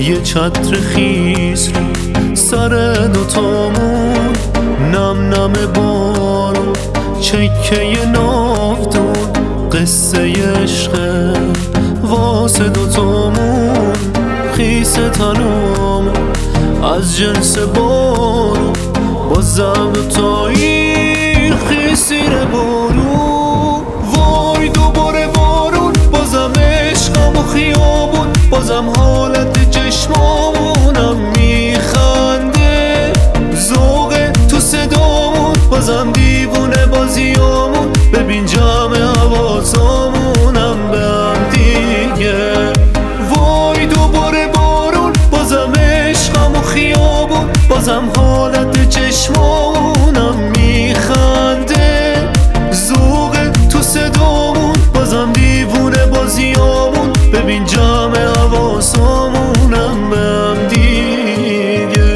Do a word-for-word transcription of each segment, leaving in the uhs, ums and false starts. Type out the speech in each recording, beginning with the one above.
یه چتر خیس رو سر دوتامون، نم نم بارون چکه ناودون، قصه عشق واسه دوتامون. خیس تنامون از جنس بارون، بازم دوتایی خیسیر بارون. وای دوباره بارون، بازم عشقم و خیابون، بازم حالت چشمامونم میخنده، ذوق تو صدامون، بازم دیوونه بازیامون. ببین جمع حواسامونم به هم دیگه. وای دوباره بارون، بازم عشقم و خیابون، بازم حالت چشمامونم میخنده، ذوق تو صدامون، بازم دیوونه بازیامون. ببین جمع حواسامونم به هم دیگه.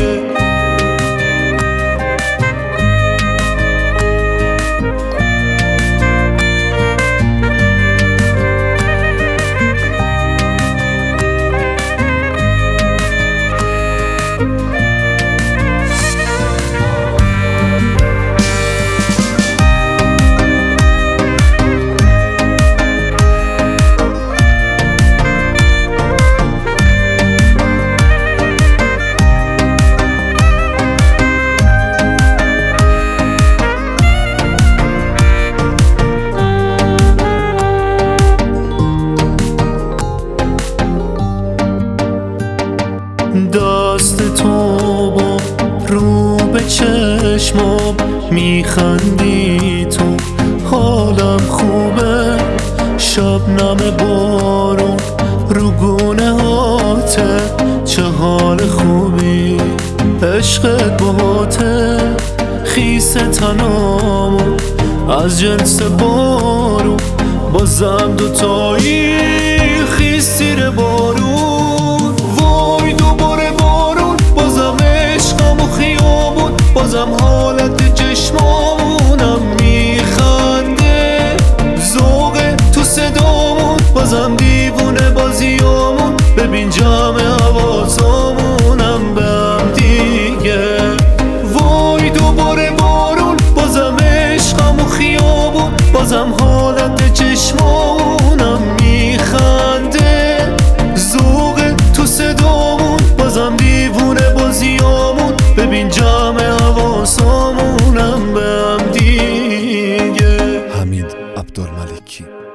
دست تو با رو به چشمام میخندی تو، حالم خوبه. شبنم بارون رو گونه هاته، چه حال خوبی عشقت باهاته. خیس تنامون از جنس بارون، بازم دوتایی خیسیر بارون. وای دوباره بارون، بازم عشقم و خیابون، بازم حالت چشمامونم میخنده، ذوق تو صدامون، بازم دیوونه بازیامون. ببین جمع حواسامونم به هم دیگه. وای دوباره بارون، بازم عشقم و خیابون، بازم حالت چشمامونم میخنده، ذوق تو صدامون، بازم دیوونه بازیامون. ببین جمع حواسامونم به هم دیگه. حمید عبدالملکی.